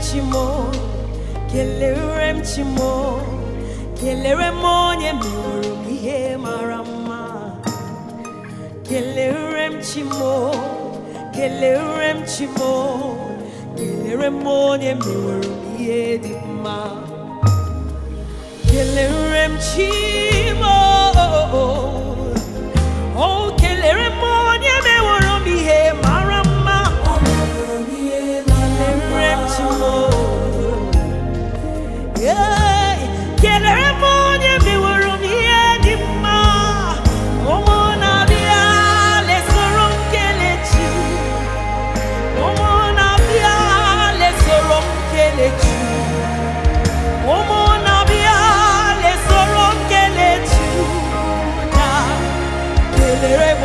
chimo, kelerem chimo, kelerem onye meworo m ihe mara mma. Kelerem chimo, kelerem chimo, kelerem onye meworo m ihe dị mma. Kelerem chimo, oh kelerem onye meworo m ihe mara mma. Kelerem chimo, yeah, kelerem onye meworo m ihe dị mma. Ụmụ na-abịa lesoro m kelechi, ụmụ na-abịa lesoro m kelechi, ụmụ na-abịa lesoro m kelechi na kelere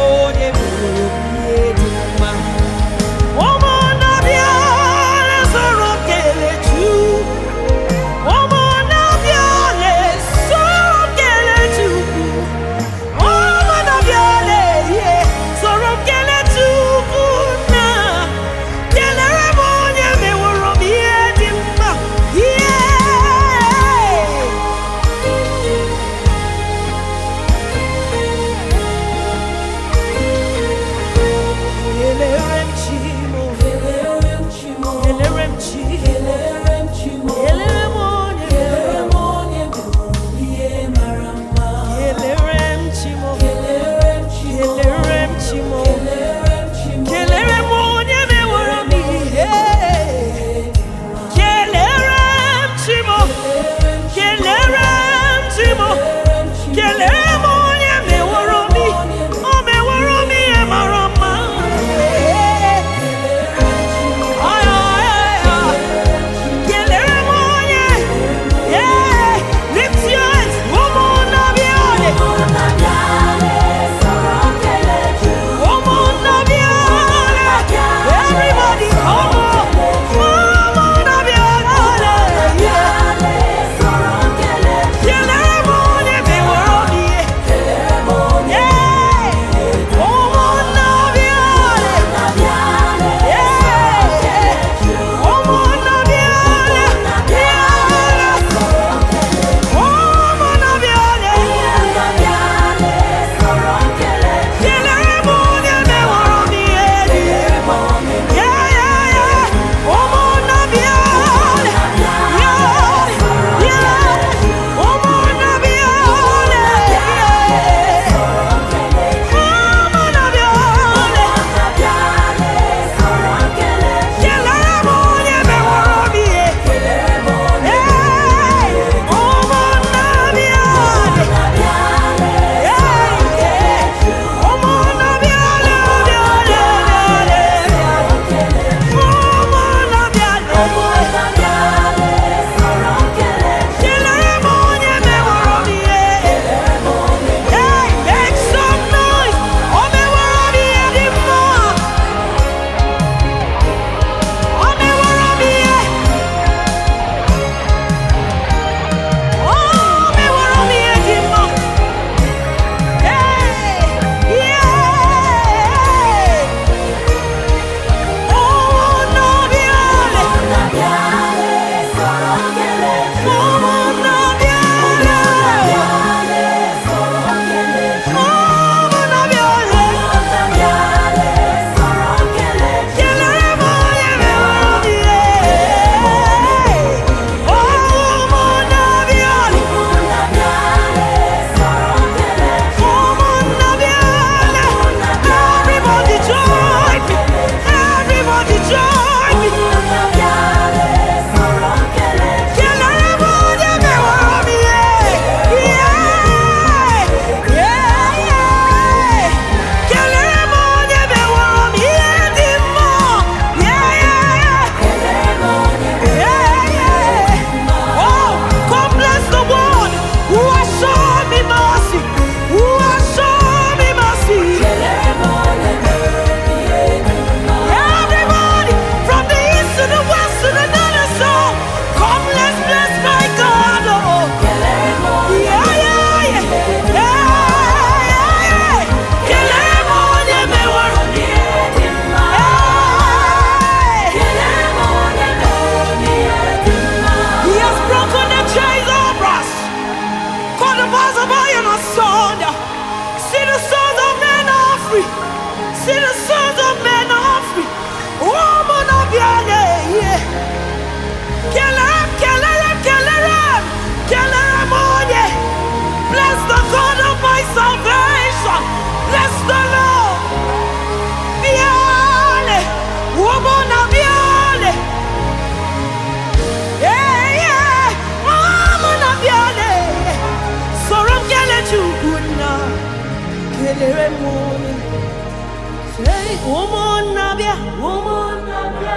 kelere monye. Say, woman nabia, woman nabia,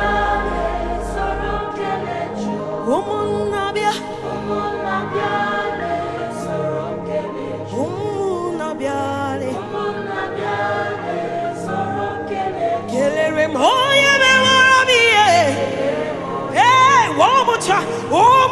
woman nabia, woman nabia, woman nabia, kelere monye me warabie. Hey, one more time. Oh.